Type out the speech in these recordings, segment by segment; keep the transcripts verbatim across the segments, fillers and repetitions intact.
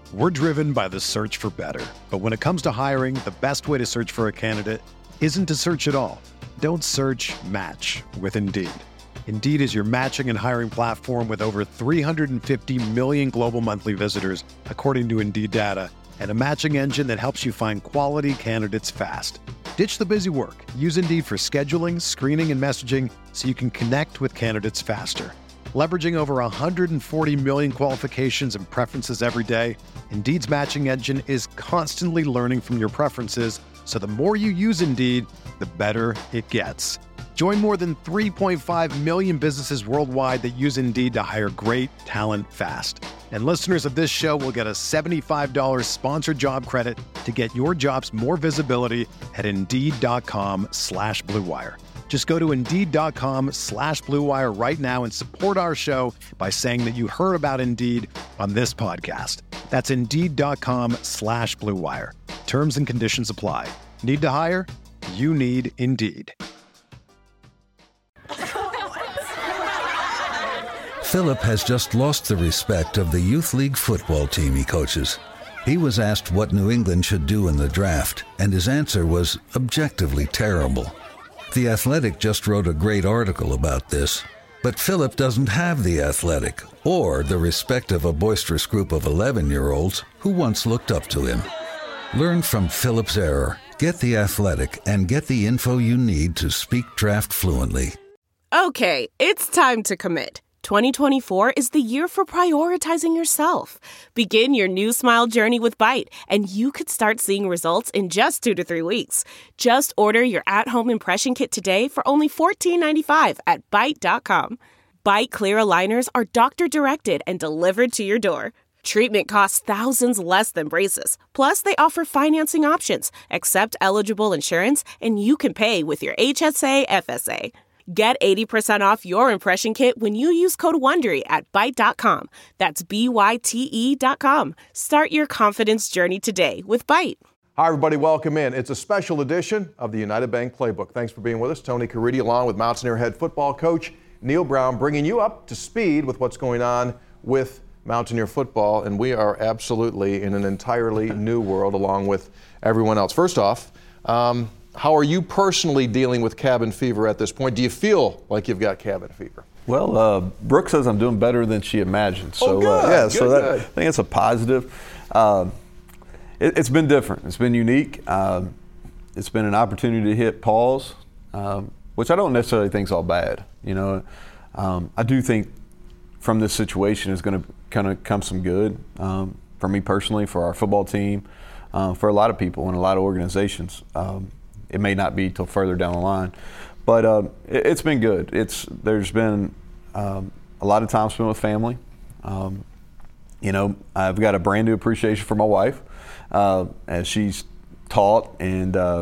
We're driven by the search for better. But when it comes to hiring, the best way to search for a candidate isn't to search at all. Don't search, match with Indeed. Indeed is your matching and hiring platform with over three hundred fifty million global monthly visitors, according to Indeed data, and a matching engine that helps you find quality candidates fast. Ditch the busy work. Use Indeed for scheduling, screening, and messaging so you can connect with candidates faster. Leveraging over one hundred forty million qualifications and preferences every day, Indeed's matching engine is constantly learning from your preferences, so the more you use Indeed, the better it gets. Join more than three point five million businesses worldwide that use Indeed to hire great talent fast. And listeners of this show will get a seventy-five dollars sponsored job credit to get your jobs more visibility at Indeed.com slash Blue Wire. Just go to Indeed.com slash Blue Wire right now and support our show by saying that you heard about Indeed on this podcast. That's Indeed.com slash Blue Wire. Terms and conditions apply. Need to hire? You need Indeed. Philip has just lost the respect of the youth league football team he coaches. He was asked what New England should do in the draft, and his answer was objectively terrible. The Athletic just wrote a great article about this, but Philip doesn't have The Athletic or the respect of a boisterous group of eleven-year-olds who once looked up to him. Learn from Philip's error. Get The Athletic and get the info you need to speak draft fluently. Okay, it's time to commit. twenty twenty-four is the year for prioritizing yourself. Begin your new smile journey with Byte, and you could start seeing results in just two to three weeks. Just order your at-home impression kit today for only fourteen ninety-five at Byte dot com. Byte clear aligners are doctor-directed and delivered to your door. Treatment costs thousands less than braces. Plus, they offer financing options, accept eligible insurance, and you can pay with your H S A F S A. Get eighty percent off your impression kit when you use code WONDERY at Byte dot com. That's B Y T E dot com. Start your confidence journey today with Byte. Hi, everybody. Welcome in. It's a special edition of the United Bank Playbook. Thanks for being with us. Tony Caridi, along with Mountaineer head football coach Neil Brown, bringing you up to speed with what's going on with Mountaineer football. And we are absolutely in an entirely new world along with everyone else. First off, um, how are you personally dealing with cabin fever at this point? Do you feel like you've got cabin fever? Well, uh, Brooke says I'm doing better than she imagined. So, oh, good. Uh, yeah, good, so that, good. I think it's a positive. Uh, it, it's been different. It's been unique. Um, it's been an opportunity to hit pause, um, which I don't necessarily think is all bad. You know, um, I do think from this situation is going to kind of come some good um, for me personally, for our football team, uh, for a lot of people and a lot of organizations. Um, It may not be till further down the line, but uh, it, it's been good. It's there's been um, a lot of time spent with family. Um, you know, I've got a brand new appreciation for my wife uh, as she's taught, and uh,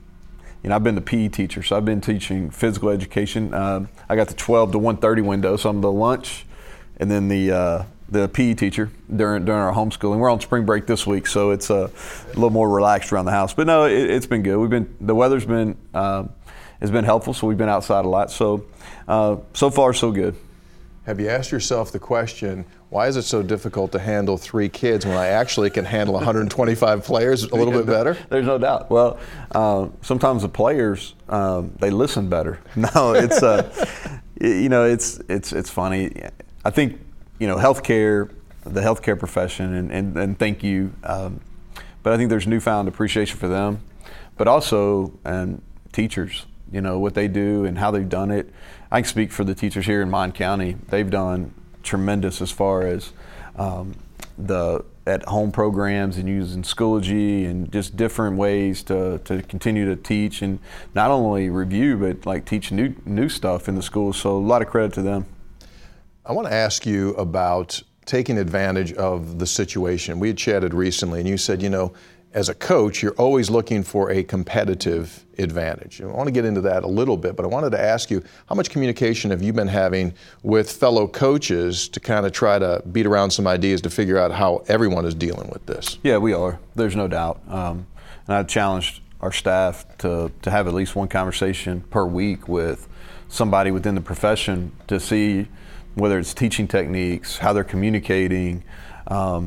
you know, I've been the P E teacher, so I've been teaching physical education. Uh, I got the twelve to one thirty window, so I'm the lunch, and then the uh, the P E teacher during during our homeschooling. We're on spring break this week, so it's uh, a little more relaxed around the house. But no, it, it's been good. We've been the weather's been uh, has been helpful, so we've been outside a lot. So uh, so far so good. Have you asked yourself the question, why is it so difficult to handle three kids when I actually can handle one hundred twenty-five players a little bit better? There's no doubt. Well, uh, sometimes the players um, they listen better. No, it's uh, you know it's it's it's funny. I think. You know, healthcare, the healthcare profession, and, and, and thank you. Um, but I think there's newfound appreciation for them, but also and teachers, you know, what they do and how they've done it. I can speak for the teachers here in Mon County. They've done tremendous as far as um, the at-home programs and using Schoology and just different ways to, to continue to teach and not only review, but like teach new new stuff in the schools. So a lot of credit to them. I want to ask you about taking advantage of the situation. We had chatted recently, and you said, you know, as a coach, you're always looking for a competitive advantage. I want to get into that a little bit, but I wanted to ask you, how much communication have you been having with fellow coaches to kind of try to beat around some ideas to figure out how everyone is dealing with this? Yeah, we are. There's no doubt. Um, and I've challenged our staff to, to have at least one conversation per week with somebody within the profession to see whether it's teaching techniques, how they're communicating, um,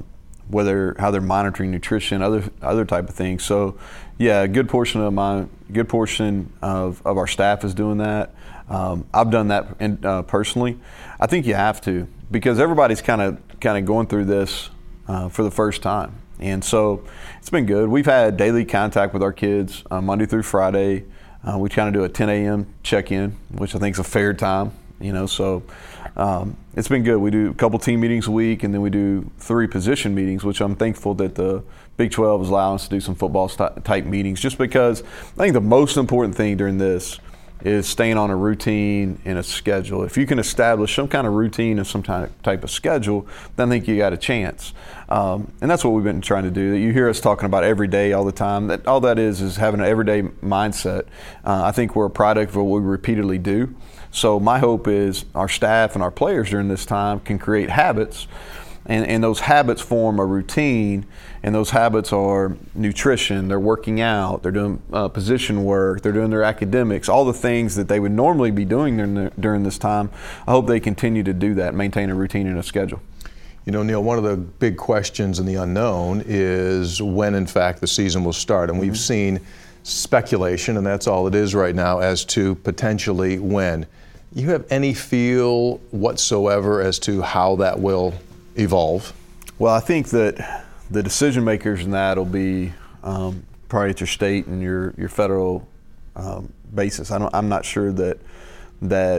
whether how they're monitoring nutrition, other other type of things. So, yeah, a good portion of my good portion of, of our staff is doing that. Um, I've done that in, uh, personally. I think you have to, because everybody's kind of kind of going through this uh, for the first time, and so it's been good. We've had daily contact with our kids uh, Monday through Friday. Uh, we kind of do a ten a.m. check-in, which I think is a fair time. You know, so um, it's been good. We do a couple team meetings a week, and then we do three position meetings, which I'm thankful that the Big twelve is allowing us to do some football st- type meetings, just because I think the most important thing during this is staying on a routine and a schedule. If you can establish some kind of routine and some type of schedule, then I think you got a chance. Um, and that's what we've been trying to do. You hear us talking about every day all the time. That all that is is having an everyday mindset. Uh, I think we're a product of what we repeatedly do. So my hope is our staff and our players during this time can create habits, and, and those habits form a routine, and those habits are nutrition, they're working out, they're doing uh, position work, they're doing their academics, all the things that they would normally be doing during, the, during this time. I hope they continue to do that, maintain a routine and a schedule. You know, Neil, one of the big questions in the unknown is when, in fact, the season will start. And mm-hmm. we've seen speculation, and that's all it is right now, as to potentially when. You have any feel whatsoever as to how that will evolve? Well, I think that the decision makers in that will be um, probably at your state and your your federal um, basis. I don't, I'm not sure that that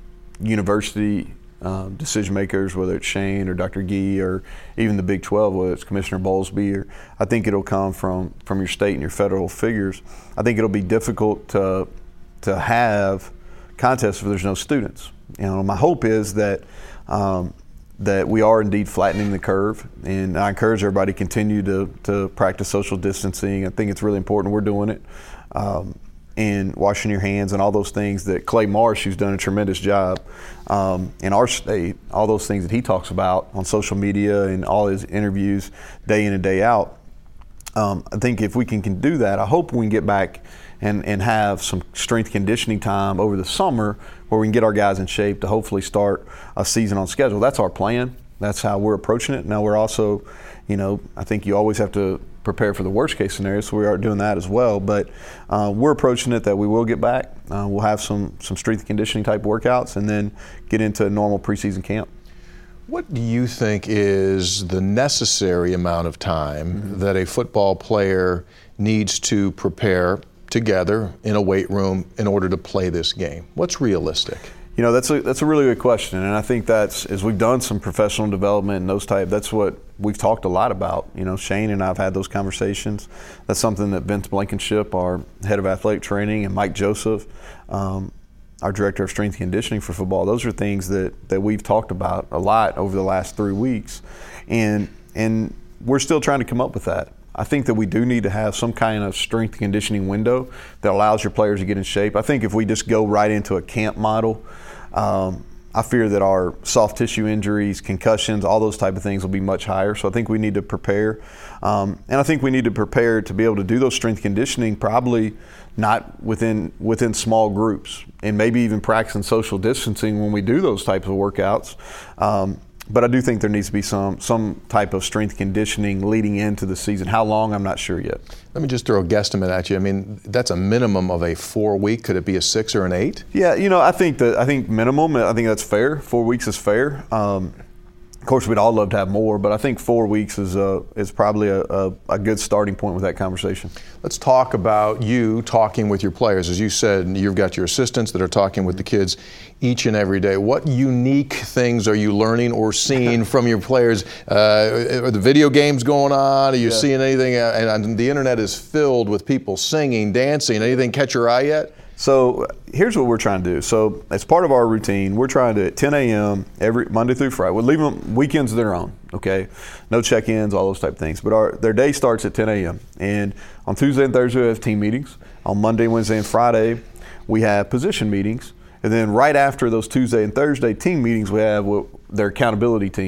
university um, decision makers, whether it's Shane or Doctor Gee or even the Big twelve, whether it's Commissioner Bowlesby, or I think it'll come from from your state and your federal figures. I think it'll be difficult to to have contests if there's no students. You know, my hope is that um, that we are indeed flattening the curve, and I encourage everybody to continue to to practice social distancing. I think it's really important we're doing it, um, and washing your hands and all those things that Clay Marsh, who's done a tremendous job um, in our state, all those things that he talks about on social media and all his interviews day in and day out. Um, I think if we can, can do that, I hope we can get back and, and have some strength conditioning time over the summer where we can get our guys in shape to hopefully start a season on schedule. That's our plan. That's how we're approaching it. Now we're also, you know, I think you always have to prepare for the worst case scenario, so we are doing that as well. But uh, we're approaching it that we will get back. Uh, we'll have some, some strength conditioning type workouts and then get into a normal preseason camp. What do you think is the necessary amount of time mm-hmm. that a football player needs to prepare together in a weight room in order to play this game? What's realistic? You know, that's a that's a really good question, and I think that's, as we've done some professional development and those type, that's what we've talked a lot about. You know, Shane and I have had those conversations. That's something that Vince Blankenship, our head of athletic training, and Mike Joseph, um, our director of strength and conditioning for football, those are things that, that we've talked about a lot over the last three weeks. And and we're still trying to come up with that. I think that we do need to have some kind of strength and conditioning window that allows your players to get in shape. I think if we just go right into a camp model, um, I fear that our soft tissue injuries, concussions, all those type of things will be much higher. So I think we need to prepare. Um, and I think we need to prepare to be able to do those strength conditioning probably not within within small groups, and maybe even practicing social distancing when we do those types of workouts. Um, But I do think there needs to be some some type of strength conditioning leading into the season. How long, I'm not sure yet. Let me just throw a guesstimate at you. I mean, that's a minimum of a four week. Could it be a six or an eight? Yeah, you know, I think that I think minimum. I think that's fair. Four weeks is fair. Um, of course, we'd all love to have more, but I think four weeks is a, is probably a, a, a good starting point with that conversation. Let's talk about you talking with your players. As you said, you've got your assistants that are talking with the kids each and every day. What unique things are you learning or seeing from your players? Uh, are the video games going on? Are you yeah. seeing anything? And the internet is filled with people singing, dancing. Anything catch your eye yet? So here's what we're trying to do. So as part of our routine, we're trying to, at ten a.m. every Monday through Friday, we'll leave them weekends of their own, okay? No check-ins, all those type of things. But our their day starts at ten a.m. And on Tuesday and Thursday, we have team meetings. On Monday, Wednesday, and Friday, we have position meetings. And then right after those Tuesday and Thursday team meetings, we have their accountability teams.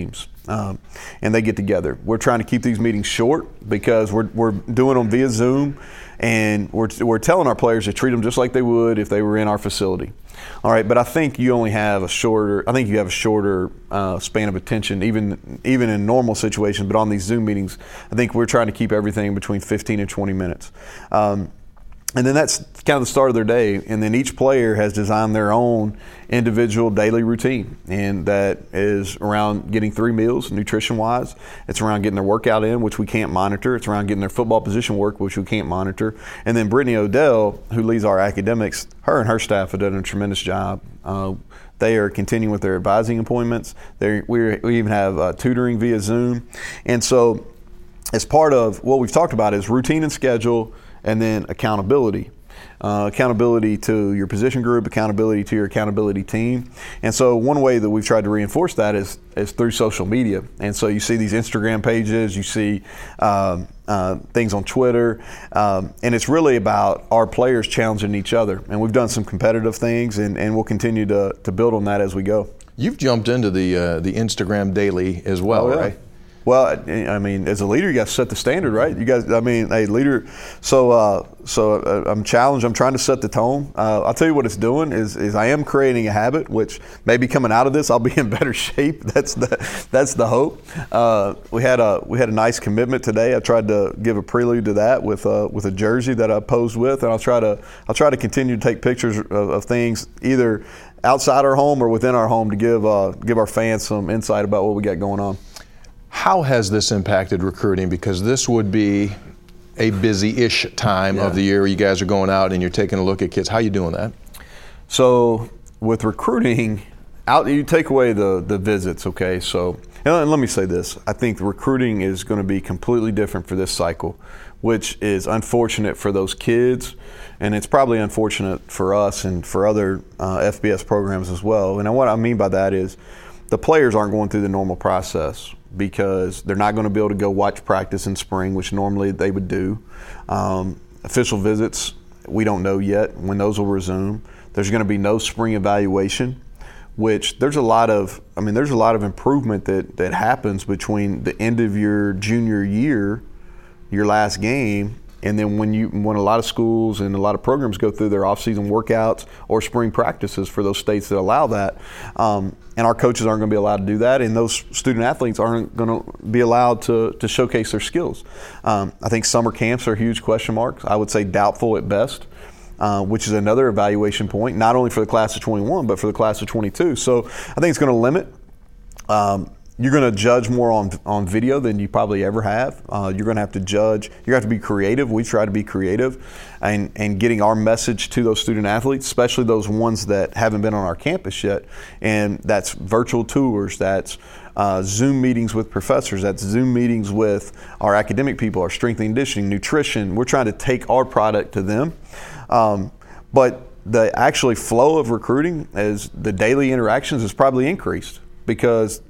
um, and they get together. We're trying to keep these meetings short because we're, we're doing them via Zoom, and we're, we're telling our players to treat them just like they would if they were in our facility. All right, but I think you only have a shorter. I think you have a shorter uh, span of attention, even even in normal situations. But on these Zoom meetings, I think we're trying to keep everything between fifteen and twenty minutes. Um, And then that's kind of the start of their day. And then each player has designed their own individual daily routine. And that is around getting three meals, nutrition-wise. It's around getting their workout in, which we can't monitor. It's around getting their football position work, which we can't monitor. And then Brittany Odell, who leads our academics, her and her staff have done a tremendous job. Uh, They are continuing with their advising appointments. They're, we we even have uh, tutoring via Zoom. And so as part of what we've talked about is routine and schedule, and then accountability. Uh, accountability to your position group, accountability to your accountability team. And so one way that we've tried to reinforce that is, is through social media. And so you see these Instagram pages, you see um, uh, things on Twitter, um, and it's really about our players challenging each other. And we've done some competitive things, and, and we'll continue to, to build on that as we go. You've jumped into the uh, the Instagram daily as well, oh, yeah. right? Well, I mean, as a leader, you got to set the standard, right? You guys, I mean, a leader. So, uh, so uh, I'm challenged. I'm trying to set the tone. Uh, I'll tell you what it's doing is, is I am creating a habit, which maybe coming out of this, I'll be in better shape. That's the, that's the hope. Uh, we had a, we had a nice commitment today. I tried to give a prelude to that with, uh, with a jersey that I posed with, and I'll try to, I'll try to continue to take pictures of, of things either outside our home or within our home to give, uh, give our fans some insight about what we got going on. How has this impacted recruiting? Because this would be a busy-ish time yeah. of the year. You guys are going out and you're taking a look at kids. How are you doing that? So with recruiting, out you take away the, the visits, okay? So and let me say this. I think recruiting is going to be completely different for this cycle, which is unfortunate for those kids, and it's probably unfortunate for us and for other uh, F B S programs as well. And what I mean by that is the players aren't going through the normal process, because they're not going to be able to go watch practice in spring, which normally they would do. Um, official visits, we don't know yet when those will resume. There's going to be no spring evaluation, which there's a lot of, I mean, there's a lot of improvement that, that happens between the end of your junior year, your last game, and then when you when a lot of schools and a lot of programs go through their off-season workouts or spring practices for those states that allow that, um, and our coaches aren't going to be allowed to do that, and those student athletes aren't going to be allowed to, to showcase their skills. Um, I think summer camps are huge question marks. I would say doubtful at best, uh, which is another evaluation point, not only for the class of twenty-one, but for the class of twenty-two. So I think it's going to limit. Um, You're going to judge more on on video than you probably ever have. Uh, you're going to have to judge. You're going to have to be creative. We try to be creative, and and getting our message to those student athletes, especially those ones that haven't been on our campus yet. And that's virtual tours. That's uh, Zoom meetings with professors. That's Zoom meetings with our academic people, our strength and conditioning, nutrition. We're trying to take our product to them. Um, but the actually flow of recruiting, as the daily interactions, has probably increased because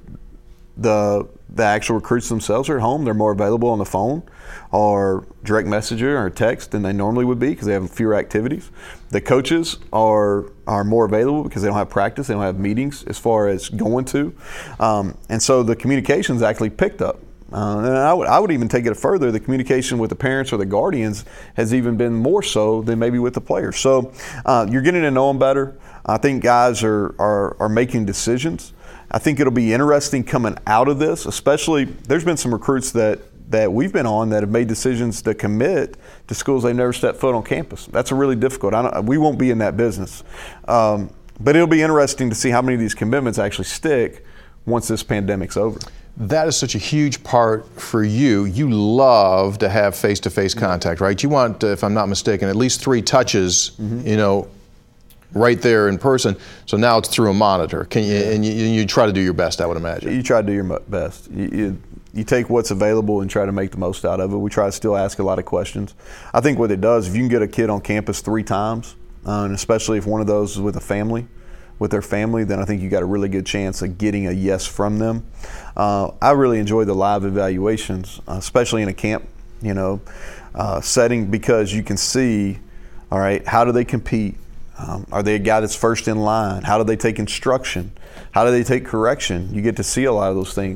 The the actual recruits themselves are at home. They're more available on the phone or direct messenger or text than they normally would be because they have fewer activities. The coaches are are more available because they don't have practice. They don't have meetings as far as going to. Um, and so the communication's actually picked up. Uh, and I would, I would even take it further. The communication with the parents or the guardians has even been more so than maybe with the players. So uh, you're getting to know them better. I think guys are, are, are making decisions. I think it'll be interesting coming out of this, especially there's been some recruits that, that we've been on that have made decisions to commit to schools they never stepped foot on campus. That's a really difficult. I don't, we won't be in that business. Um, but it'll be interesting to see how many of these commitments actually stick once this pandemic's over. That is such a huge part for you. You love to have face-to-face contact, right? You want, uh, if I'm not mistaken, at least three touches, mm-hmm. you know, right there in person. So now it's through a monitor. Can you, and you, you try to do your best, I would imagine. You try to do your best. You, you, you take what's available and try to make the most out of it. We try to still ask a lot of questions. I think what it does, if you can get a kid on campus three times, uh, and especially if one of those is with a family, with their family, then I think you got a really good chance of getting a yes from them. Uh, I really enjoy the live evaluations, uh, especially in a camp, you know, uh, setting, because you can see, all right, how do they compete? Um, are they a guy that's first in line? How do they take instruction? How do they take correction? You get to see a lot of those things.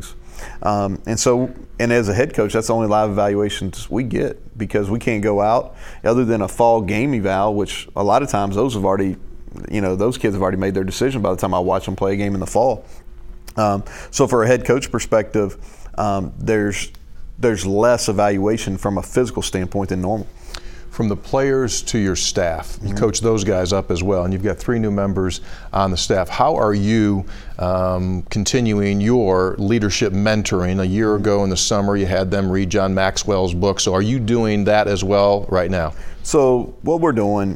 Um, and so, and as a head coach, that's the only live evaluations we get, because we can't go out other than a fall game eval, which a lot of times those have already, you know, those kids have already made their decision by the time I watch them play a game in the fall. Um, so for a head coach perspective, um, there's there's less evaluation from a physical standpoint than normal. From the players to your staff, you mm-hmm. coach those guys up as well, and you've got three new members on the staff. How are you um, continuing your leadership mentoring? A year ago in the summer, you had them read John Maxwell's book. So are you doing that as well right now? So what we're doing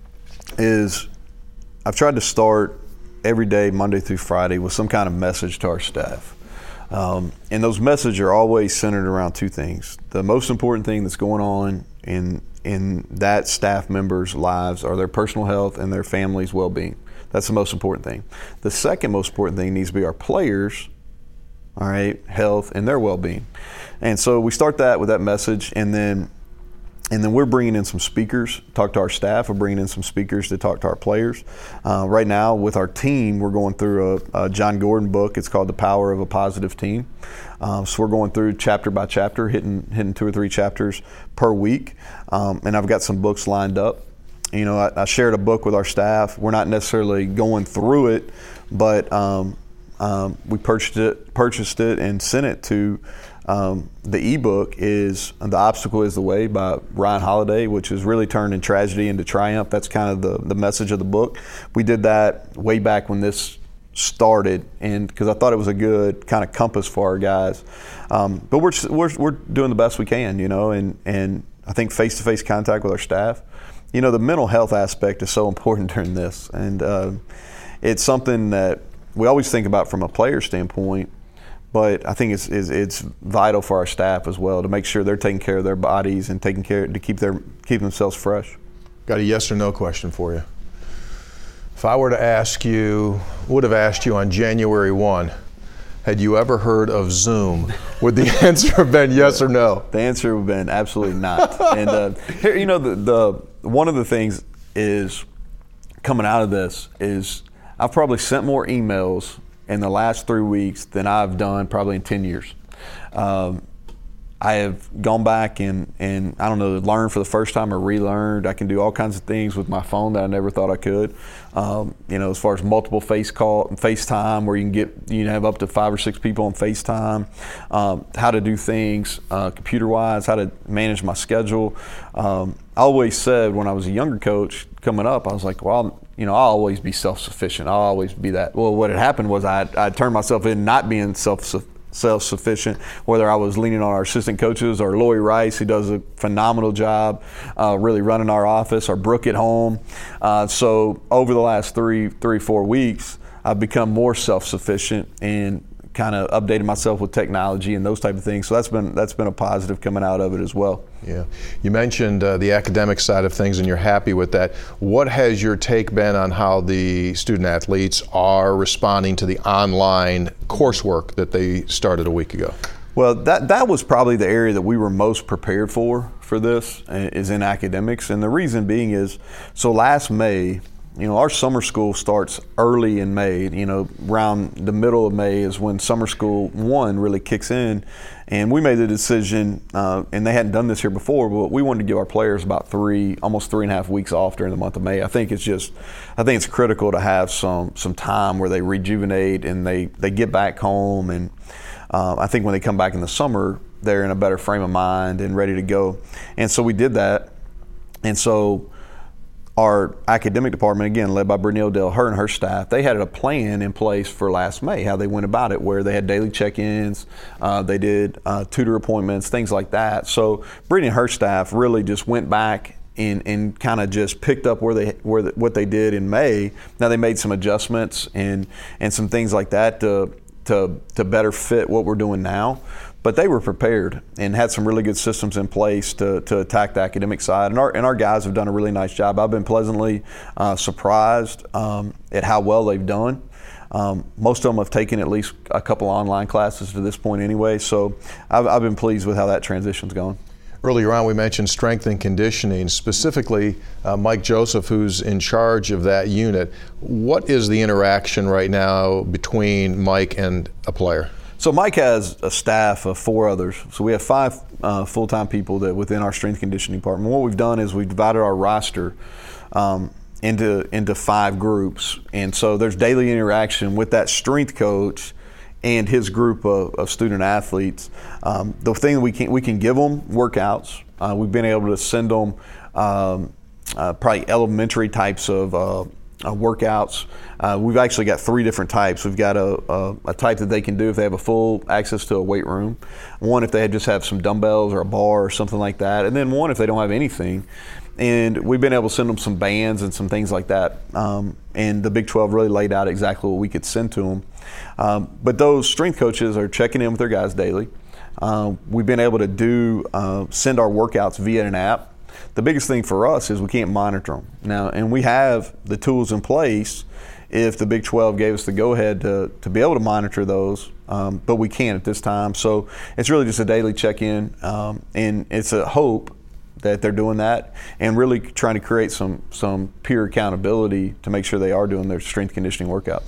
is I've tried to start every day, Monday through Friday, with some kind of message to our staff. Um, and those messages are always centered around two things. The most important thing that's going on in in that staff members' lives are their personal health and their family's well-being. That's the most important thing. The second most important thing needs to be our players, all right, health and their well-being. And so we start that with that message, and then and then we're bringing in some speakers, talk to our staff. We're bringing in some speakers to talk to our players. Uh, right now with our team, we're going through a, a John Gordon book. It's called The Power of a Positive Team. Um, so we're going through chapter by chapter, hitting hitting two or three chapters per week. Um, and I've got some books lined up. You know, I, I shared a book with our staff. We're not necessarily going through it, but um, um, we purchased it, purchased it and sent it to. Um, the ebook is The Obstacle is the Way by Ryan Holiday, which has really turned in tragedy into triumph. That's kind of the, the message of the book. We did that way back when this started, and because I thought it was a good kind of compass for our guys. Um, but we're, we're we're doing the best we can, you know, and, and I think face-to-face contact with our staff. You know, the mental health aspect is so important during this, and uh, it's something that we always think about from a player standpoint. But I think it's, it's it's vital for our staff as well to make sure they're taking care of their bodies and taking care to keep their keep themselves fresh. Got a yes or no question for you. If I were to ask you, would have asked you on January first, had you ever heard of Zoom? Would the answer have been yes or no? The answer would have been absolutely not. And uh, here, you know, the, the one of the things is coming out of this is I've probably sent more emails in the last three weeks than I've done probably in ten years. Um, I have gone back and, and, I don't know, learned for the first time or relearned. I can do all kinds of things with my phone that I never thought I could. Um, you know, as far as multiple face call, FaceTime, where you can get, you know, have up to five or six people on FaceTime, um, how to do things uh, computer-wise, how to manage my schedule. Um, I always said when I was a younger coach coming up, I was like, well, you know, I'll always be self-sufficient. I'll always be that. Well, what had happened was I I turned myself in not being self self-sufficient, whether I was leaning on our assistant coaches or Lori Rice, who does a phenomenal job uh, really running our office, or Brooke at home. Uh, so over the last three, three, four weeks, I've become more self-sufficient and kind of updated myself with technology and those type of things. So that's been that's been a positive coming out of it as well. Yeah. You mentioned uh, the academic side of things, and you're happy with that. What has your take been on how the student athletes are responding to the online coursework that they started a week ago? Well, that that was probably the area that we were most prepared for for this, is in academics. And the reason being is, so last May, you know, our summer school starts early in May. You know, around the middle of May is when summer school one really kicks in. And we made the decision, uh, and they hadn't done this here before, but we wanted to give our players about three, almost three and a half weeks off during the month of May. I think it's just, I think it's critical to have some some time where they rejuvenate and they, they get back home. And uh, I think when they come back in the summer, they're in a better frame of mind and ready to go. And so we did that. And so our academic department, again, led by Brittany Odell, her and her staff, they had a plan in place for last May, how they went about it, where they had daily check-ins, uh, they did uh, tutor appointments, things like that. So Brittany and her staff really just went back and, and kind of just picked up where they where the, what they did in May. Now they made some adjustments and and some things like that to to to better fit what we're doing now. But they were prepared and had some really good systems in place to, to attack the academic side. And our, and our guys have done a really nice job. I've been pleasantly uh, surprised um, at how well they've done. Um, most of them have taken at least a couple online classes to this point anyway. So I've, I've been pleased with how that transition's going. Earlier on, we mentioned strength and conditioning, specifically uh, Mike Joseph, who's in charge of that unit. What is the interaction right now between Mike and a player? So Mike has a staff of four others. So we have five uh, full-time people that within our strength conditioning department. What we've done is we've divided our roster um, into into five groups, and so there's daily interaction with that strength coach and his group of, of student athletes. Um, the thing that we can we can give them workouts. Uh, we've been able to send them um, uh, probably elementary types of uh, Uh, workouts. Uh, we've actually got three different types. We've got a, a, a type that they can do if they have a full access to a weight room. One if they just have some dumbbells or a bar or something like that. And then one if they don't have anything. And we've been able to send them some bands and some things like that. Um, and the Big twelve really laid out exactly what we could send to them. Um, but those strength coaches are checking in with their guys daily. Uh, we've been able to do uh, send our workouts via an app. The biggest thing for us is we can't monitor them now, and we have the tools in place if the Big twelve gave us the go-ahead to, to be able to monitor those, um, but we can't at this time. So it's really just a daily check-in, um, and it's a hope that they're doing that and really trying to create some some peer accountability to make sure they are doing their strength conditioning workouts.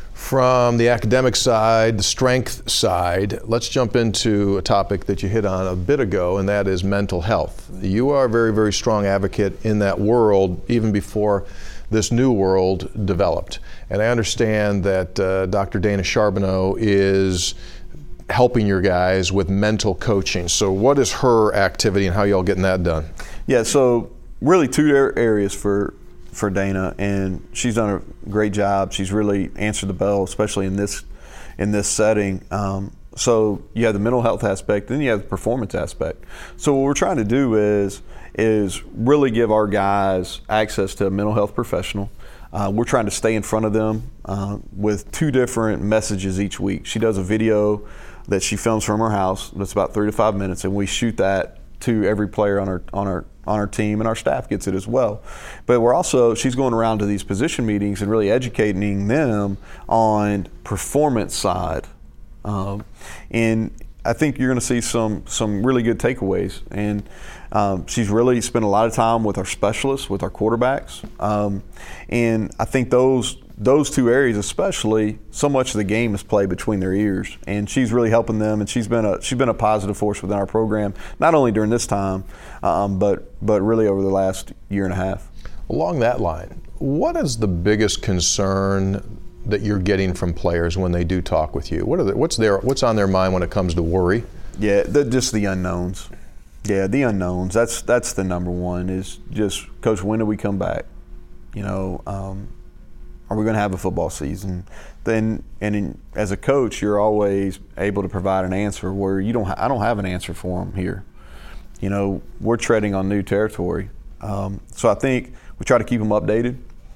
From the academic side, the strength side, let's jump into a topic that you hit on a bit ago, and that is mental health. You are a very, very strong advocate in that world, even before this new world developed. And I understand that uh, Doctor Dana Charbonneau is helping your guys with mental coaching. So what is her activity and how y'all getting that done? Yeah, so really two areas for for Dana, and she's done a great job. She's really answered the bell, especially in this in this setting. Um, so you have the mental health aspect, then you have the performance aspect. So what we're trying to do is is really give our guys access to a mental health professional. Uh, we're trying to stay in front of them uh, with two different messages each week. She does a video that she films from her house that's about three to five minutes, and we shoot that to every player on our on our on our team, and our staff gets it as well. But we're also, she's going around to these position meetings and really educating them on performance side. Um, and I think you're going to see some some really good takeaways. And um, she's really spent a lot of time with our specialists, with our quarterbacks. Um, and I think those those two areas especially, so much of the game is played between their ears, and she's really helping them, and she's been a she's been a positive force within our program, not only during this time, um, but but really over the last year and a half. Along that line, what is the biggest concern that you're getting from players when they do talk with you? What are the, what's their what's on their mind when it comes to worry? Yeah, the, just the unknowns. Yeah, the unknowns. That's that's the number one. Is just, Coach, when do we come back? You know. Um, Are we going to have a football season? Then, and in, as a coach, you're always able to provide an answer where you don't. Ha- I don't have an answer for them here. You know, we're treading on new territory. Um, so I think we try to keep them updated.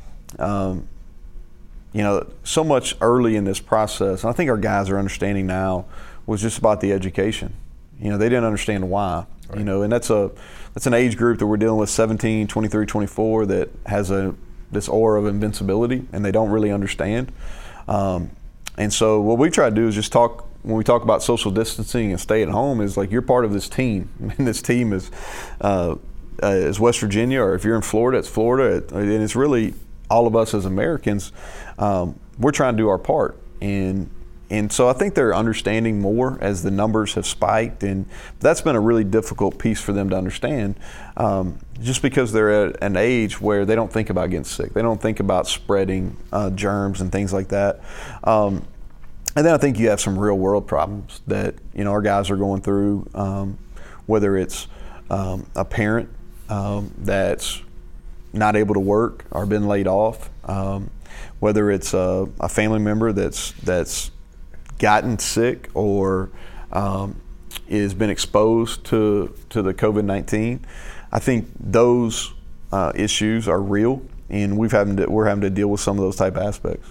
Um, you know, so much early in this process, and I think our guys are understanding now, was just about the education. You know, they didn't understand why. Right. You know, and that's a that's an age group that we're dealing with, seventeen, twenty-three, twenty-four, that has a this aura of invincibility, and they don't really understand. Um, and so what we try to do is just talk, when we talk about social distancing and stay at home, is like, you're part of this team. And this team is uh, uh, is West Virginia, or if you're in Florida, it's Florida. And it's really all of us as Americans. Um, we're trying to do our part. And And so I think they're understanding more as the numbers have spiked, and that's been a really difficult piece for them to understand, um, just because they're at an age where they don't think about getting sick. They don't think about spreading uh, germs and things like that. Um, and then I think you have some real world problems that, you know, our guys are going through, um, whether it's um, a parent um, that's not able to work or been laid off, um, whether it's a, a family member that's that's gotten sick or um, is been exposed to to the COVID nineteen. I think those uh, issues are real, and we've having to, we're having to deal with some of those type of aspects.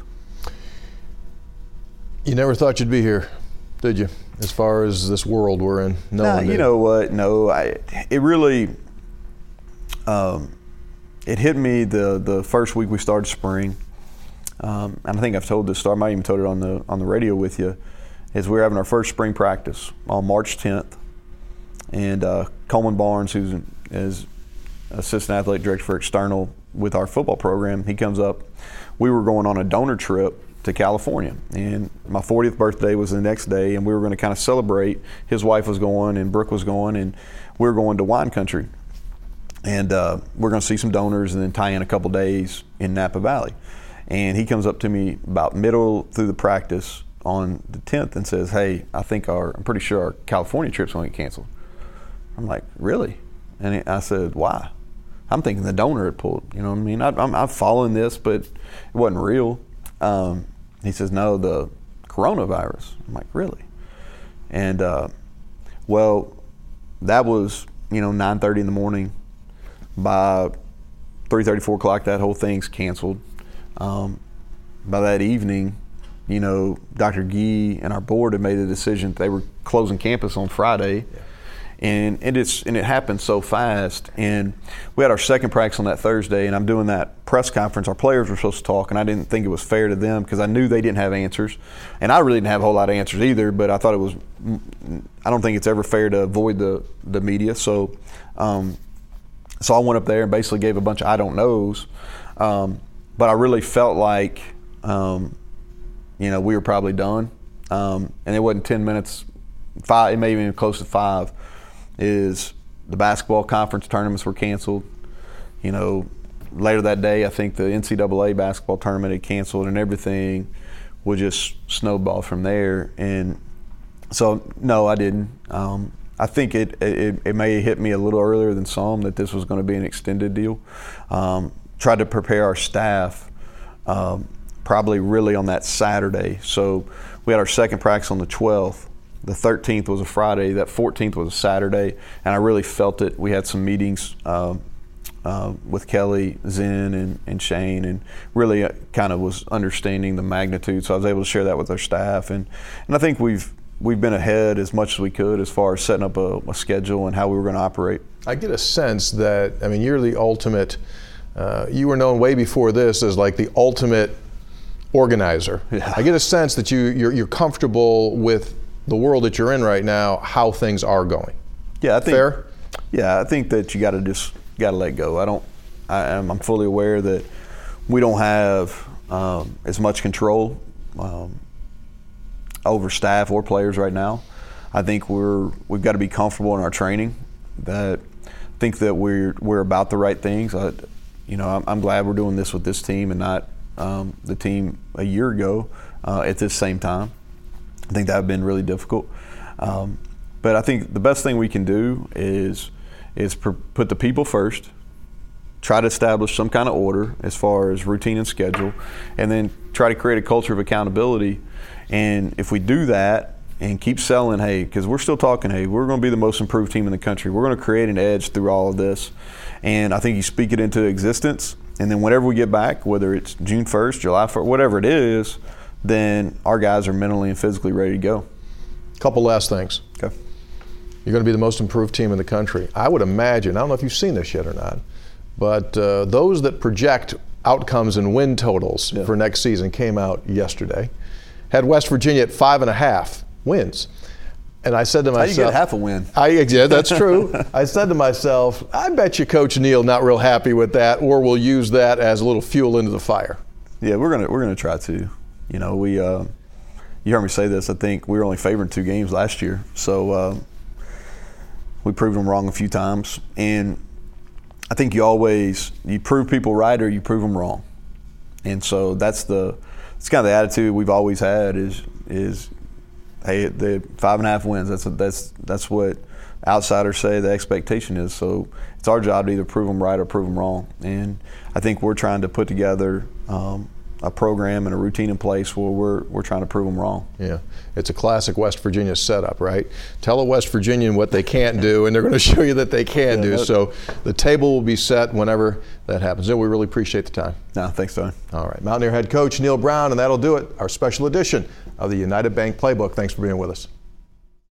You never thought you'd be here, did you? As far as this world we're in, no nah, one did. You know what? No, I. It really. Um, it hit me the the first week we started spring. Um, and I think I've told this story. I might even told it on the on the radio with you. Is we were having our first spring practice on March tenth, and uh, Coleman Barnes, who's is assistant athletic director for external with our football program, he comes up. We were going on a donor trip to California. And my fortieth birthday was the next day, and we were going to kind of celebrate. His wife was going, and Brooke was going, and we were going to wine country. And uh, we're going to see some donors and then tie in a couple days in Napa Valley. And he comes up to me about middle through the practice on the tenth and says, hey, I think our, I'm pretty sure our California trip's going to get canceled. I'm like, really? And I said, why? I'm thinking the donor had pulled, you know what I mean? I, I'm, I'm following this, but it wasn't real. Um, he says, no, the coronavirus. I'm like, really? And, uh, well, that was, you know, nine thirty in the morning. By three thirty, four o'clock, that whole thing's canceled. Um, by that evening, you know, Doctor Gee and our board had made the decision that they were closing campus on Friday. Yeah. And, and, it's, and it happened so fast. And we had our second practice on that Thursday, and I'm doing that press conference. Our players were supposed to talk, and I didn't think it was fair to them because I knew they didn't have answers. And I really didn't have a whole lot of answers either, but I thought it was – I don't think it's ever fair to avoid the, the media. So, um, so I went up there and basically gave a bunch of I don't knows. Um, but I really felt like, um, you know, we were probably done. Um, and it wasn't ten minutes, five, it may have been close to five. Is the basketball conference tournaments were canceled. You know, later that day, I think the N C double A basketball tournament had canceled, and everything would just snowball from there. And so, no, I didn't. Um, I think it, it it may have hit me a little earlier than some that this was going to be an extended deal. Um, tried to prepare our staff um, probably really on that Saturday. So we had our second practice on the twelfth. The thirteenth was a Friday. That fourteenth was a Saturday, and I really felt it. We had some meetings uh, uh, with Kelly, Zen, and, and Shane, and really kind of was understanding the magnitude. So I was able to share that with our staff, and and I think we've we've been ahead as much as we could as far as setting up a, a schedule and how we were going to operate. I get a sense that I mean you're the ultimate. Uh, you were known way before this as like the ultimate organizer. Yeah. I get a sense that you you're, you're comfortable with the world that you're in right now, how things are going. Yeah, I think. Fair? Yeah, I think that you got to just got to let go. I don't. I, I'm fully aware that we don't have um, as much control um, over staff or players right now. I think we're we've got to be comfortable in our training. That I think that we're we're about the right things. I, you know, I'm, I'm glad we're doing this with this team and not um, the team a year ago uh, at this same time. I think that would have been really difficult. Um, but I think the best thing we can do is is pr- put the people first, try to establish some kind of order as far as routine and schedule, and then try to create a culture of accountability. And if we do that and keep selling, hey, because we're still talking, hey, we're going to be the most improved team in the country. We're going to create an edge through all of this. And I think you speak it into existence, and then whenever we get back, whether it's June first, July first, whatever it is, then our guys are mentally and physically ready to go. Couple last things. Okay. You're going to be the most improved team in the country. I would imagine, I don't know if you've seen this yet or not, but uh, those that project outcomes and win totals yeah. for next season came out yesterday. Had West Virginia at five and a half wins. And I said to myself, how do you get half a win? I, yeah, that's true. I said to myself, I bet you Coach Neal not real happy with that, or we'll use that as a little fuel into the fire. Yeah, we're gonna we're gonna try to. You know, we uh, you heard me say this. I think we were only favored two games last year, so uh, we proved them wrong a few times. And I think you always you prove people right or you prove them wrong. And so that's the it's kind of the attitude we've always had is is hey, the five and a half wins. That's a, that's that's what outsiders say the expectation is. So it's our job to either prove them right or prove them wrong. And I think we're trying to put together um, a program and a routine in place where we're we're trying to prove them wrong. Yeah, it's a classic West Virginia setup, right? Tell a West Virginian what they can't do, and they're going to show you that they can yeah, do. So the table will be set whenever that happens. And we really appreciate the time. No, thanks, Tony. All right, Mountaineer head coach Neal Brown, and that'll do it. Our special edition of the United Bank Playbook. Thanks for being with us.